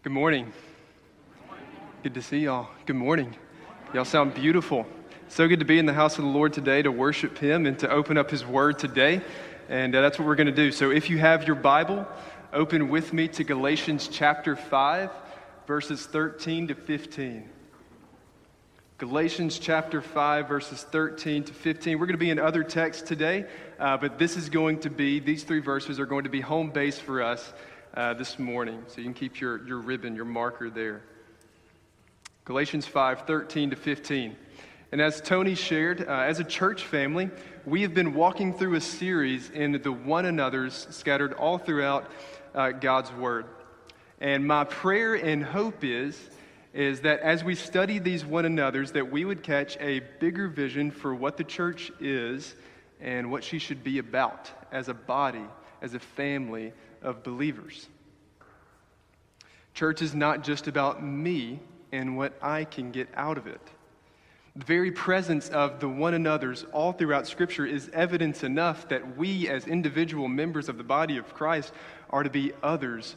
Good morning. Good to see y'all. Good morning. Y'all sound beautiful. So good to be in the house of the Lord today to worship Him and to open up His Word today. And that's what we're going to do. So if you have your Bible, open with me to Galatians chapter 5, verses 13 to 15. Galatians chapter 5, verses 13 to 15. We're going to be in other texts today, but these three verses are going to be home base for us this morning. So you can keep your ribbon, your marker there. Galatians 5, 13 to 15. And as Tony shared, as a church family, we have been walking through a series in the one another's scattered all throughout God's Word. And my prayer and hope is that as we study these one another's, that we would catch a bigger vision for what the church is and what she should be about as a body, as a family of believers. Church is not just about me and what I can get out of it. The very presence of the one another's all throughout Scripture is evidence enough that we as individual members of the body of Christ are to be others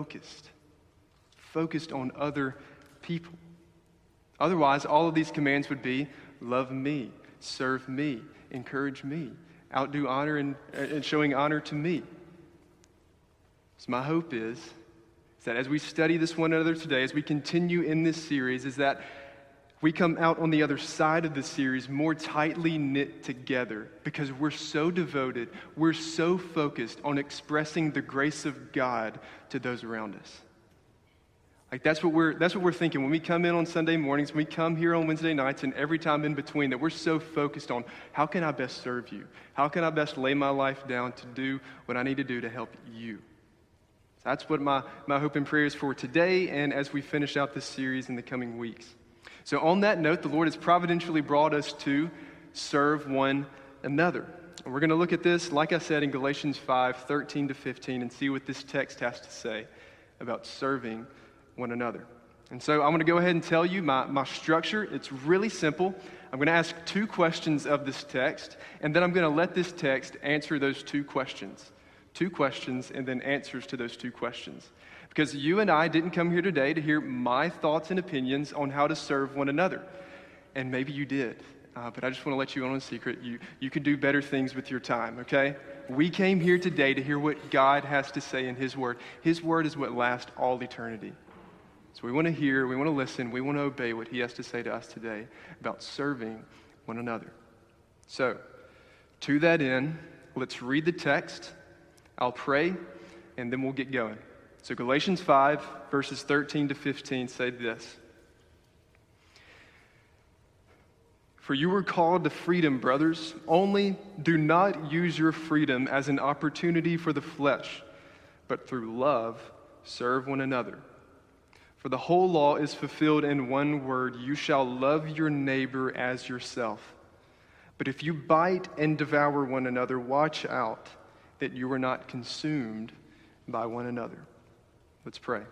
focused on other people. Otherwise, all of these commands would be love me, serve me, encourage me, outdo honor and showing honor to me. So my hope is that as we study this one another today, as we continue in this series, is that we come out on the other side of the series more tightly knit together because we're so devoted, we're so focused on expressing the grace of God to those around us. Like that's what we're thinking when we come in on Sunday mornings, when we come here on Wednesday nights, and every time in between, that we're so focused on how can I best serve you? How can I best lay my life down to do what I need to do to help you? That's what my hope and prayer is for today and as we finish out this series in the coming weeks. So on that note, the Lord has providentially brought us to serve one another. And we're going to look at this, like I said, in Galatians 5, 13 to 15, and see what this text has to say about serving one another. And so I'm going to go ahead and tell you my structure. It's really simple. I'm going to ask two questions of this text, and then I'm going to let this text answer those two questions. Two questions and then answers to those two questions. Because you and I didn't come here today to hear my thoughts and opinions on how to serve one another. And maybe you did. But I just want to let you in on a secret. You can do better things with your time, okay? We came here today to hear what God has to say in His Word. His Word is what lasts all eternity. So we want to hear, we want to listen, we want to obey what He has to say to us today about serving one another. So, to that end, let's read the text. I'll pray, and then we'll get going. So Galatians 5, verses 13 to 15 say this. For you were called to freedom, brothers. Only do not use your freedom as an opportunity for the flesh, but through love serve one another. For the whole law is fulfilled in one word, you shall love your neighbor as yourself. But if you bite and devour one another, watch out that you are not consumed by one another. Let's pray.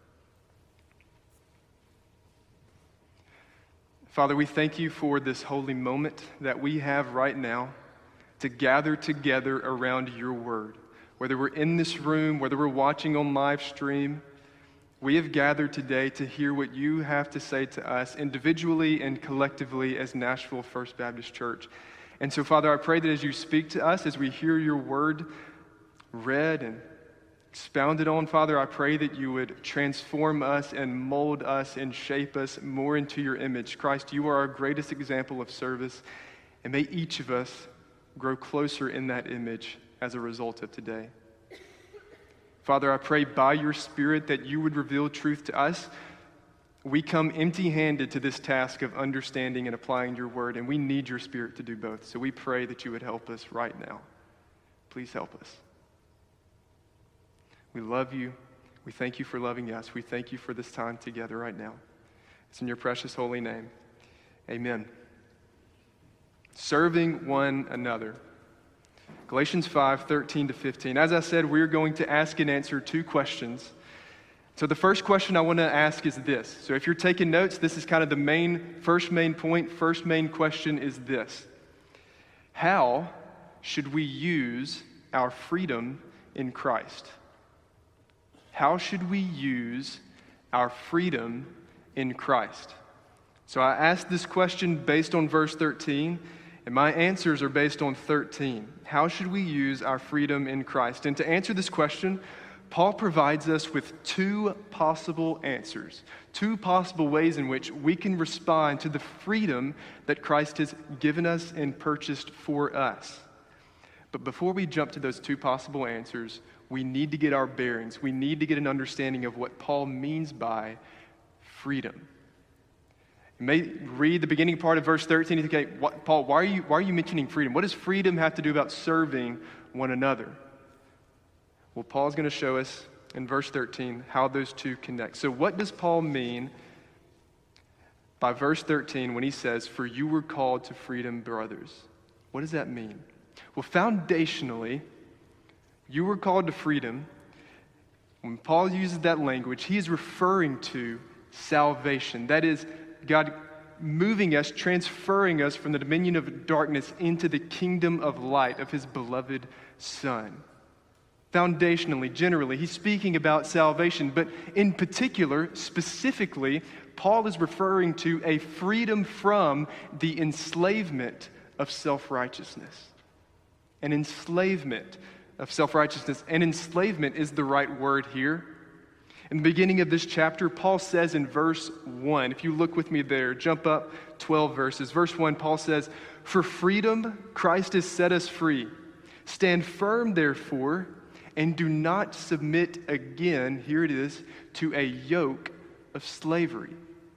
Father, we thank you for this holy moment that we have right now to gather together around your word. Whether we're in this room, whether we're watching on live stream, we have gathered today to hear what you have to say to us individually and collectively as Nashville First Baptist Church. And so, Father, I pray that as you speak to us, as we hear your word read and expounded on, Father, I pray that you would transform us and mold us and shape us more into your image. Christ, you are our greatest example of service, and may each of us grow closer in that image as a result of today. Father, I pray by your Spirit that you would reveal truth to us. We come empty-handed to this task of understanding and applying your word, and we need your Spirit to do both. So we pray that you would help us right now. Please help us. We love you. We thank you for loving us. We thank you for this time together right now. It's in your precious holy name. Amen. Serving one another. Galatians 5, 13 to 15. As I said, we're going to ask and answer two questions. So the first question I want to ask is this. So if you're taking notes, this is kind of the first main point. First main question is this. How should we use our freedom in Christ? How should we use our freedom in Christ? So I asked this question based on verse 13, and my answers are based on 13. How should we use our freedom in Christ? And to answer this question, Paul provides us with two possible answers, two possible ways in which we can respond to the freedom that Christ has given us and purchased for us. But before we jump to those two possible answers, we need to get our bearings. We need to get an understanding of what Paul means by freedom. You may read the beginning part of verse 13 and think, okay, Paul, why are you mentioning freedom? What does freedom have to do about serving one another? Well, Paul's going to show us in verse 13 how those two connect. So what does Paul mean by verse 13 when he says, "For you were called to freedom, brothers"? What does that mean? Well, foundationally, you were called to freedom. When Paul uses that language, he is referring to salvation. That is, God moving us, transferring us from the dominion of darkness into the kingdom of light of his beloved Son. Foundationally, generally, he's speaking about salvation, but in particular, specifically, Paul is referring to a freedom from the enslavement of self-righteousness. An enslavement of self-righteousness. And enslavement is the right word here. In the beginning of this chapter, Paul says in verse 1, if you look with me there, jump up 12 verses. Verse 1, Paul says, "For freedom Christ has set us free. Stand firm, therefore, and do not submit again," here it is, "to a yoke of slavery."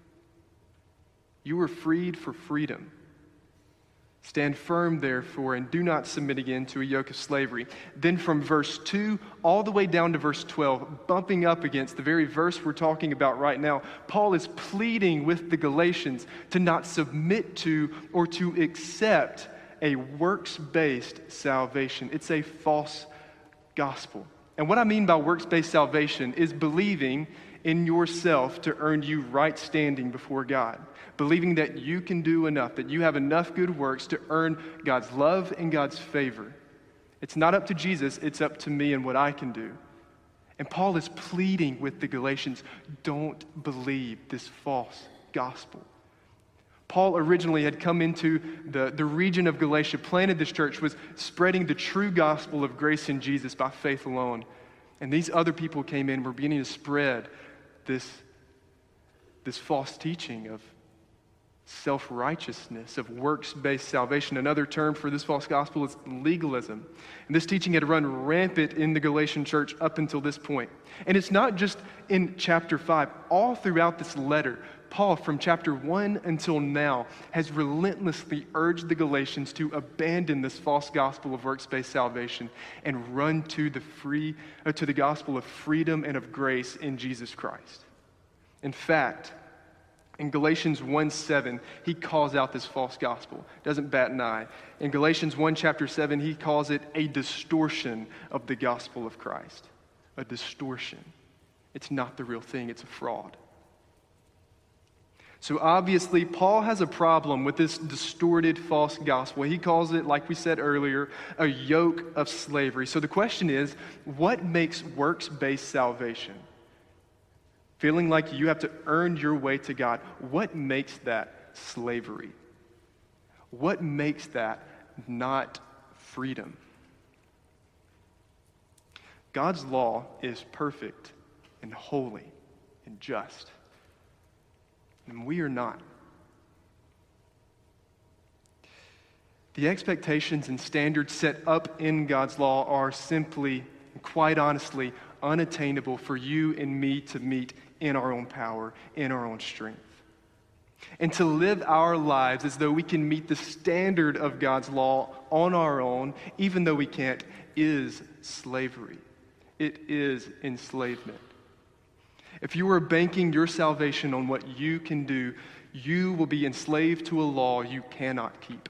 You were freed for freedom. Stand firm, therefore, and do not submit again to a yoke of slavery. Then from verse 2 all the way down to verse 12, bumping up against the very verse we're talking about right now, Paul is pleading with the Galatians to not submit to or to accept a works-based salvation. It's a false gospel. And what I mean by works-based salvation is believing in yourself to earn you right standing before God. Believing that you can do enough, that you have enough good works to earn God's love and God's favor. It's not up to Jesus, it's up to me and what I can do. And Paul is pleading with the Galatians, don't believe this false gospel. Paul originally had come into the region of Galatia, planted this church, was spreading the true gospel of grace in Jesus by faith alone. And these other people came in, were beginning to spread this false teaching of self-righteousness, of works-based salvation. Another term for this false gospel is legalism. And this teaching had run rampant in the Galatian church up until this point. And it's not just in chapter 5. All throughout this letter, Paul, from chapter 1 until now, has relentlessly urged the Galatians to abandon this false gospel of works-based salvation and run to the gospel of freedom and of grace in Jesus Christ. In fact, in Galatians 1:7, he calls out this false gospel. Doesn't bat an eye. In Galatians 1, chapter 7, he calls it a distortion of the gospel of Christ. A distortion. It's not the real thing. It's a fraud. So obviously, Paul has a problem with this distorted false gospel. He calls it, like we said earlier, a yoke of slavery. So the question is, what makes works-based salvation? Feeling like you have to earn your way to God, what makes that slavery? What makes that not freedom? God's law is perfect and holy and just. And we are not. The expectations and standards set up in God's law are simply, quite honestly, unattainable for you and me to meet in our own power, in our own strength. And to live our lives as though we can meet the standard of God's law on our own, even though we can't, is slavery. It is enslavement. If you are banking your salvation on what you can do, you will be enslaved to a law you cannot keep.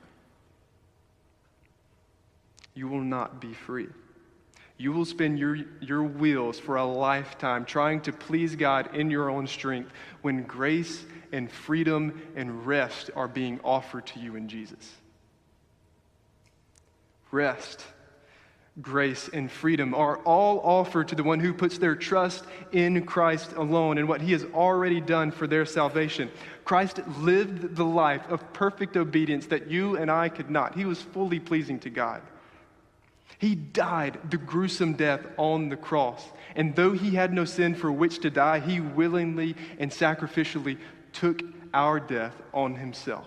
You will not be free. You will spin your wheels for a lifetime trying to please God in your own strength when grace and freedom and rest are being offered to you in Jesus. Rest. grace, and freedom are all offered to the one who puts their trust in Christ alone and what he has already done for their salvation. Christ lived the life of perfect obedience that you and I could not. He was fully pleasing to God. He died the gruesome death on the cross. And though he had no sin for which to die, he willingly and sacrificially took our death on himself.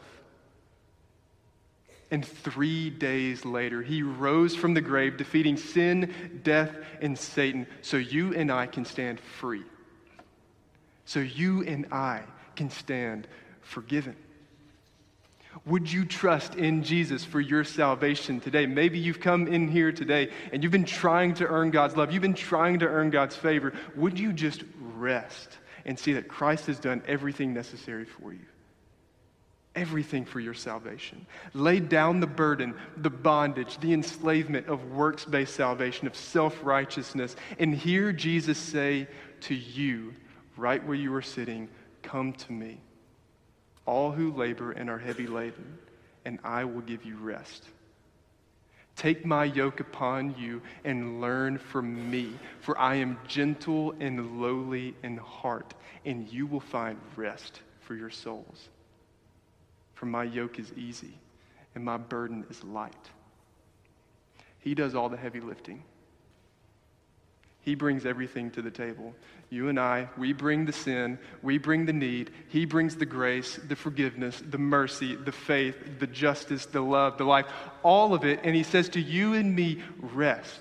And 3 days later, he rose from the grave, defeating sin, death, and Satan, so you and I can stand free. So you and I can stand forgiven. Would you trust in Jesus for your salvation today? Maybe you've come in here today and you've been trying to earn God's love. You've been trying to earn God's favor. Would you just rest and see that Christ has done everything necessary for you? Everything for your salvation. Lay down the burden, the bondage, the enslavement of works-based salvation, of self-righteousness, and hear Jesus say to you, right where you are sitting, "Come to me, all who labor and are heavy laden, and I will give you rest. Take my yoke upon you and learn from me, for I am gentle and lowly in heart, and you will find rest for your souls. For my yoke is easy, and my burden is light." He does all the heavy lifting. He brings everything to the table. You and I, we bring the sin, we bring the need. He brings the grace, the forgiveness, the mercy, the faith, the justice, the love, the life, all of it. And he says to you and me, rest.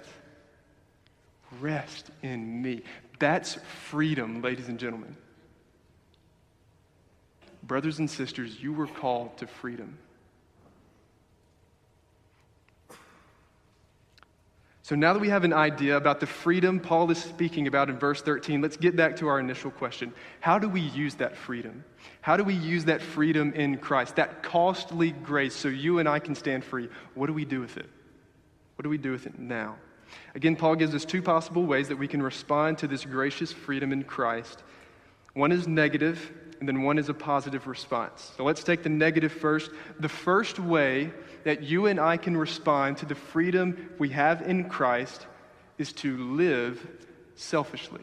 Rest in me. That's freedom, ladies and gentlemen. Brothers and sisters, you were called to freedom. So now that we have an idea about the freedom Paul is speaking about in verse 13, let's get back to our initial question. How do we use that freedom? How do we use that freedom in Christ, that costly grace, so you and I can stand free? What do we do with it? What do we do with it now? Again, Paul gives us two possible ways that we can respond to this gracious freedom in Christ. One is negative, and then one is a positive response. So let's take the negative first. The first way that you and I can respond to the freedom we have in Christ is to live selfishly.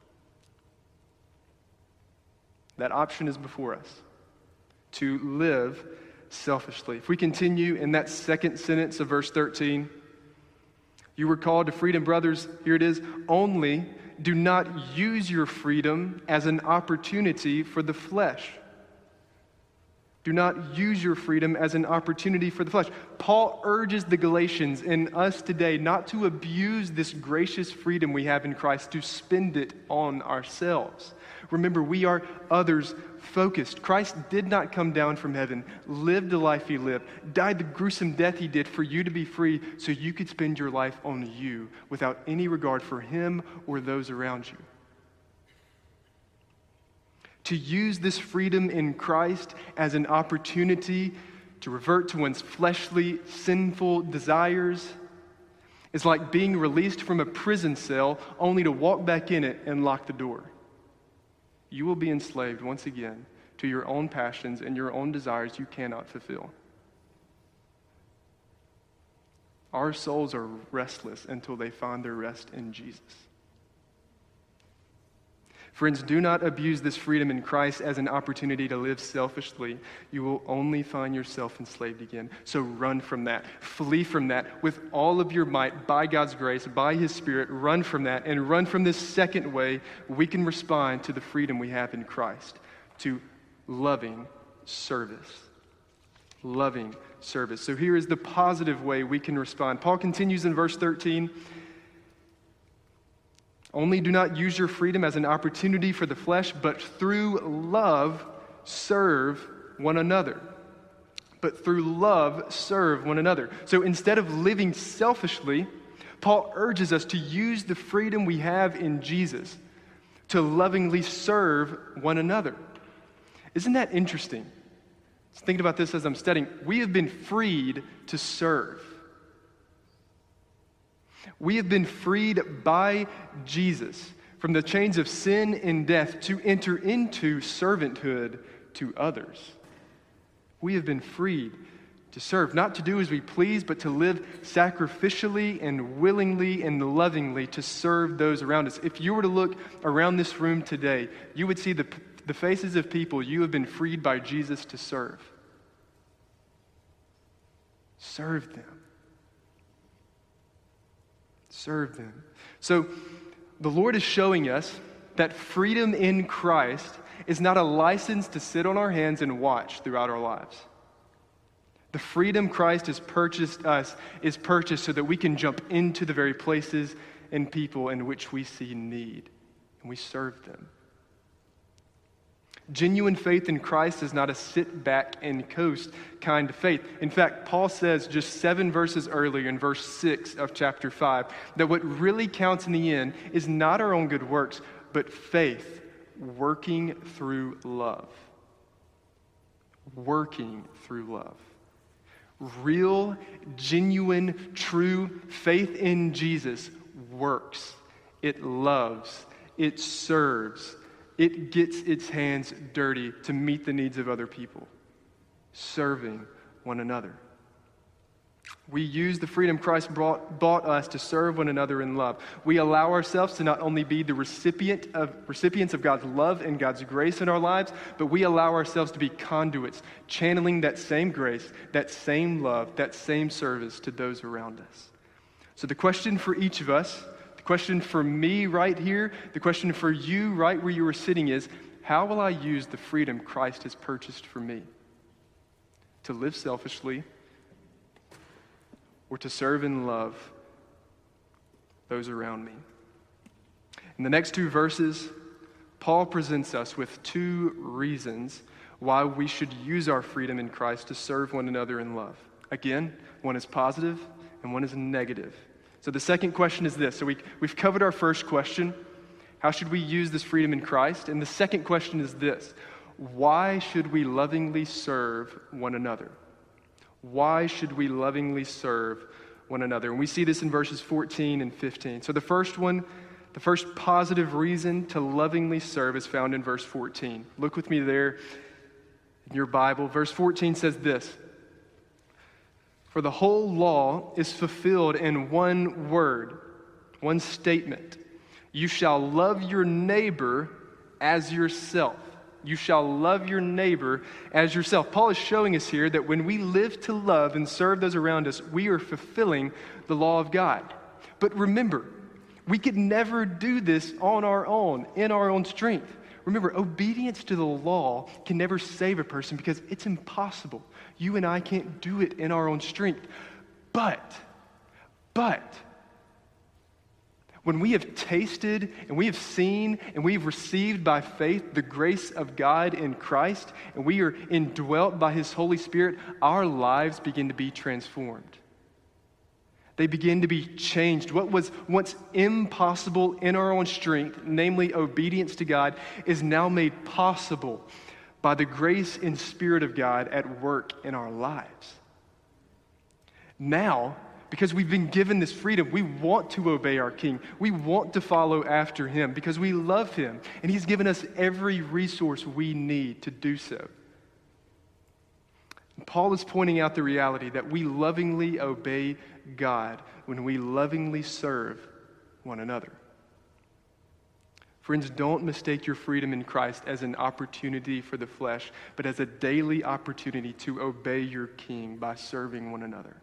That option is before us, to live selfishly. If we continue in that second sentence of verse 13, you were called to freedom, brothers, here it is, only do not use your freedom as an opportunity for the flesh. Do not use your freedom as an opportunity for the flesh. Paul urges the Galatians and us today not to abuse this gracious freedom we have in Christ, to spend it on ourselves. Remember, we are others focused. Christ did not come down from heaven, lived the life he lived, died the gruesome death he did for you to be free so you could spend your life on you without any regard for him or those around you. To use this freedom in Christ as an opportunity to revert to one's fleshly, sinful desires is like being released from a prison cell only to walk back in it and lock the door. You will be enslaved once again to your own passions and your own desires you cannot fulfill. Our souls are restless until they find their rest in Jesus. Friends, do not abuse this freedom in Christ as an opportunity to live selfishly. You will only find yourself enslaved again. So run from that. Flee from that with all of your might, by God's grace, by his Spirit. Run from that, and run from this second way we can respond to the freedom we have in Christ, to loving service. Loving service. So here is the positive way we can respond. Paul continues in verse 13. Only do not use your freedom as an opportunity for the flesh, but through love serve one another. But through love serve one another. So instead of living selfishly, Paul urges us to use the freedom we have in Jesus to lovingly serve one another. Isn't that interesting? I was thinking about this as I'm studying. We have been freed to serve. We have been freed by Jesus from the chains of sin and death to enter into servanthood to others. We have been freed To serve, not to do as we please, but to live sacrificially and willingly and lovingly to serve those around us. If you were to look around this room today, you would see the faces of people you have been freed by Jesus to serve. Serve them. Serve them. So the Lord is showing us that freedom in Christ is not a license to sit on our hands and watch throughout our lives. The freedom Christ has purchased us is purchased so that we can jump into the very places and people in which we see need, and we serve them. Genuine faith in Christ is not a sit back and coast kind of faith. In fact, Paul says just 7 verses earlier in verse 6 of chapter 5 that what really counts in the end is not our own good works, but faith working through love. Working through love. Real, genuine, true faith in Jesus works. It loves. It serves. It gets its hands dirty to meet the needs of other people. Serving one another. We use the freedom Christ bought us to serve one another in love. We allow ourselves to not only be the recipients of God's love and God's grace in our lives, but we allow ourselves to be conduits, channeling that same grace, that same love, that same service to those around us. So the question for each of us, the question for me right here, the question for you right where you are sitting is, how will I use the freedom Christ has purchased for me? To live selfishly, or to serve and love those around me. In the next 2 verses, Paul presents us with 2 reasons why we should use our freedom in Christ to serve one another in love. Again, one is positive and one is negative. So the second question is this. So we've covered our first question. How should we use this freedom in Christ? And the second question is this. Why should we lovingly serve one another? Why should we lovingly serve one another? And we see this in verses 14 and 15. So the first positive reason to lovingly serve is found in verse 14. Look with me there in your Bible. Verse 14 says this. For the whole law is fulfilled in one word, one statement. You shall love your neighbor as yourself. You shall love your neighbor as yourself. Paul is showing us here that when we live to love and serve those around us, we are fulfilling the law of God. But remember, we could never do this on our own, in our own strength. Remember, obedience to the law can never save a person because it's impossible. You and I can't do it in our own strength. But, when we have tasted and we have seen and we have received by faith the grace of God in Christ, and we are indwelt by His Holy Spirit, our lives begin to be transformed. They begin to be changed. What was once impossible in our own strength, namely obedience to God, is now made possible by the grace and Spirit of God at work in our lives. Now, because we've been given this freedom, we want to obey our King. We want to follow after Him because we love Him, and He's given us every resource we need to do so. And Paul is pointing out the reality that we lovingly obey God when we lovingly serve one another. Friends, don't mistake your freedom in Christ as an opportunity for the flesh, but as a daily opportunity to obey your King by serving one another.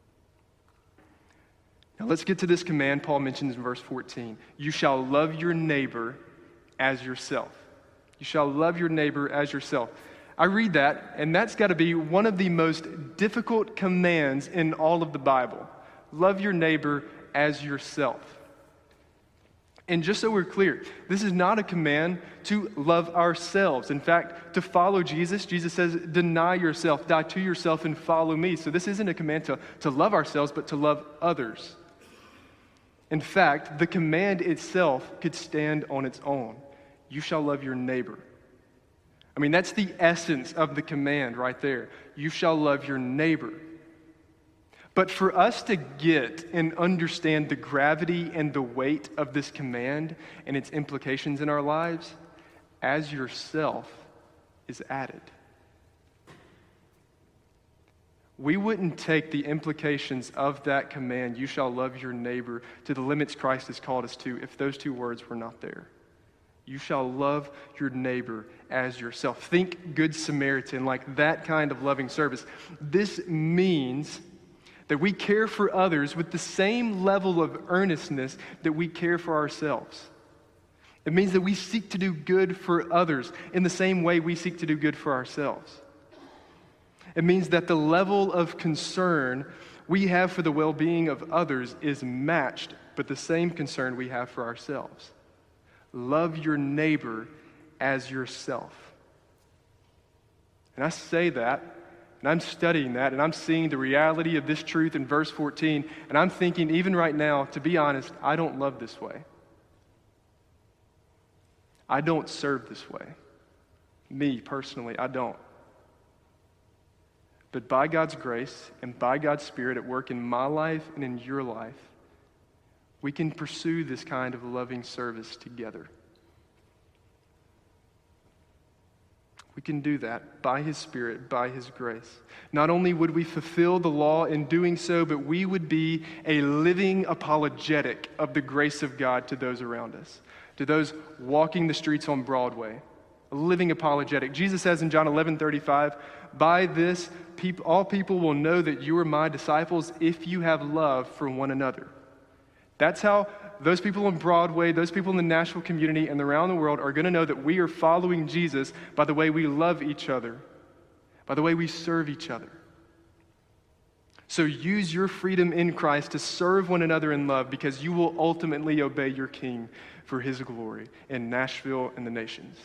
Now let's get to this command Paul mentions in verse 14. You shall love your neighbor as yourself. You shall love your neighbor as yourself. I read that, and that's got to be one of the most difficult commands in all of the Bible. Love your neighbor as yourself. And just so we're clear, this is not a command to love ourselves. In fact, to follow Jesus, Jesus says, deny yourself, die to yourself, and follow me. So this isn't a command to love ourselves, but to love others. In fact, the command itself could stand on its own. You shall love your neighbor. I mean, that's the essence of the command right there. You shall love your neighbor. But for us to get and understand the gravity and the weight of this command and its implications in our lives, as yourself is added. we wouldn't take the implications of that command, you shall love your neighbor, to the limits Christ has called us to if those two words were not there. You shall love your neighbor as yourself. Think Good Samaritan, like that kind of loving service. This means that we care for others with the same level of earnestness that we care for ourselves. It means that we seek to do good for others in the same way we seek to do good for ourselves. It means that the level of concern we have for the well-being of others is matched, but the same concern we have for ourselves. Love your neighbor as yourself. And I say that, and I'm studying that, and I'm seeing the reality of this truth in verse 14, and I'm thinking, even right now, to be honest, I don't love this way. I don't serve this way. Me, personally, I don't. But by God's grace and by God's Spirit at work in my life and in your life, we can pursue this kind of loving service together. We can do that by His Spirit, by His grace. Not only would we fulfill the law in doing so, but we would be a living apologetic of the grace of God to those around us, to those walking the streets on Broadway. A living apologetic. Jesus says in John 11:35, by this, all people will know that you are my disciples if you have love for one another. That's how those people on Broadway, those people in the Nashville community and around the world are going to know that we are following Jesus by the way we love each other, by the way we serve each other. So use your freedom in Christ to serve one another in love, because you will ultimately obey your King for His glory in Nashville and the nations.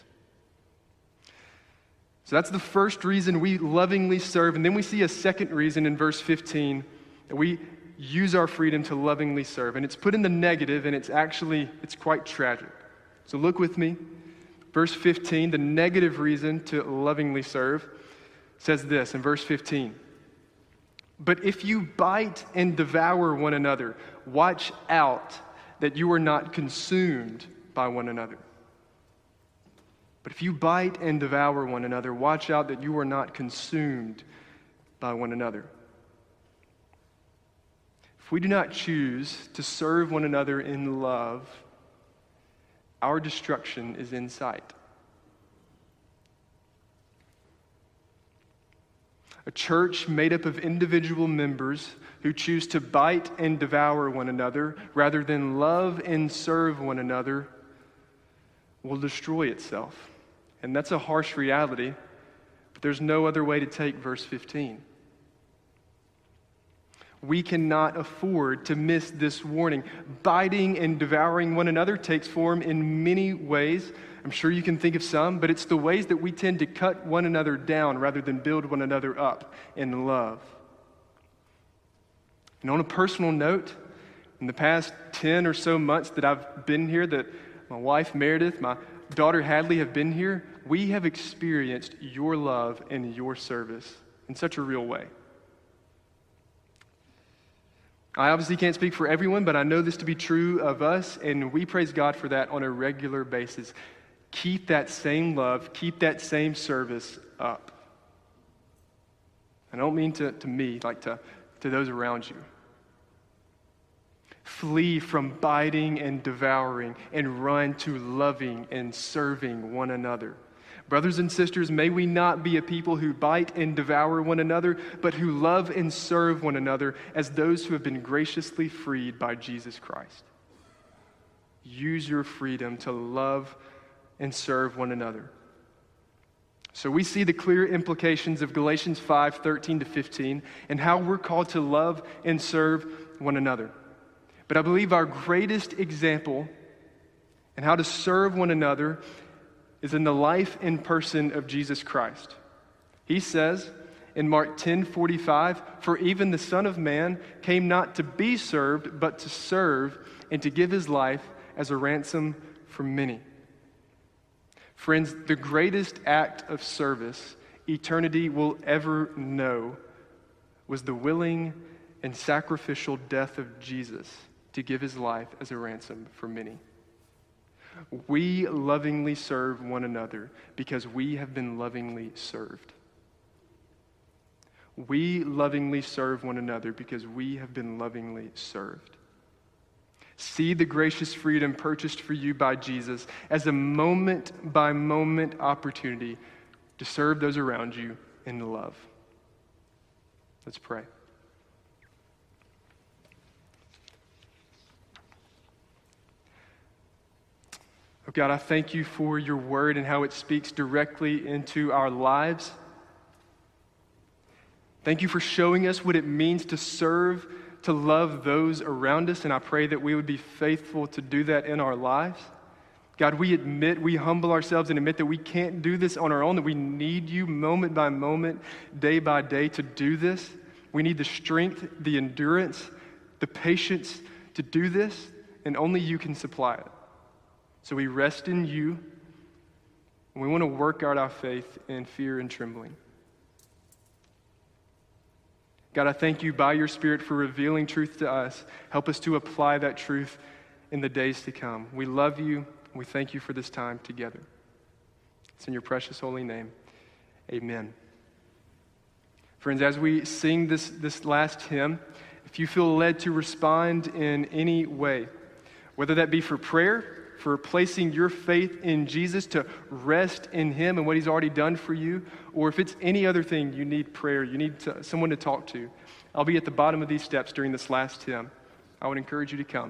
So that's the first reason we lovingly serve. And then we see a second reason in verse 15 that we use our freedom to lovingly serve. And it's put in the negative, and it's quite tragic. So look with me. Verse 15, the negative reason to lovingly serve says this in verse 15. But if you bite and devour one another, watch out that you are not consumed by one another. But if you bite and devour one another, watch out that you are not consumed by one another. If we do not choose to serve one another in love, our destruction is in sight. A church made up of individual members who choose to bite and devour one another rather than love and serve one another will destroy itself. And that's a harsh reality, but there's no other way to take verse 15. We cannot afford to miss this warning. Biting and devouring one another takes form in many ways. I'm sure you can think of some, but it's the ways that we tend to cut one another down rather than build one another up in love. And on a personal note, in the past 10 or so months that I've been here, that my wife Meredith, my daughter Hadley have been here, we have experienced your love and your service in such a real way. I obviously can't speak for everyone, but I know this to be true of us, and we praise God for that on a regular basis. Keep that same love, keep that same service up. I don't mean to me, like to those around you. Flee from biting and devouring and run to loving and serving one another. Brothers and sisters, may we not be a people who bite and devour one another, but who love and serve one another as those who have been graciously freed by Jesus Christ. Use your freedom to love and serve one another. So we see the clear implications of Galatians 5:13-15 and how we're called to love and serve one another. But I believe our greatest example in how to serve one another is in the life and person of Jesus Christ. He says in Mark 10:45, "For even the Son of Man came not to be served, but to serve and to give His life as a ransom for many." Friends, the greatest act of service eternity will ever know was the willing and sacrificial death of Jesus to give His life as a ransom for many. We lovingly serve one another because we have been lovingly served. We lovingly serve one another because we have been lovingly served. See the gracious freedom purchased for you by Jesus as a moment-by-moment opportunity to serve those around you in love. Let's pray. Oh God, I thank you for your word and how it speaks directly into our lives. Thank you for showing us what it means to serve, to love those around us, and I pray that we would be faithful to do that in our lives. God, we humble ourselves and admit that we can't do this on our own, that we need you moment by moment, day by day to do this. We need the strength, the endurance, the patience to do this, and only you can supply it. So we rest in you, and we want to work out our faith in fear and trembling. God, I thank you by your Spirit for revealing truth to us. Help us to apply that truth in the days to come. We love you, and we thank you for this time together. It's in your precious holy name. Amen. Friends, as we sing this last hymn, if you feel led to respond in any way, whether that be for prayer, for placing your faith in Jesus, to rest in him and what he's already done for you, or if it's any other thing you need prayer, you need someone to talk to, I'll be at the bottom of these steps during this last hymn. I would encourage you to come.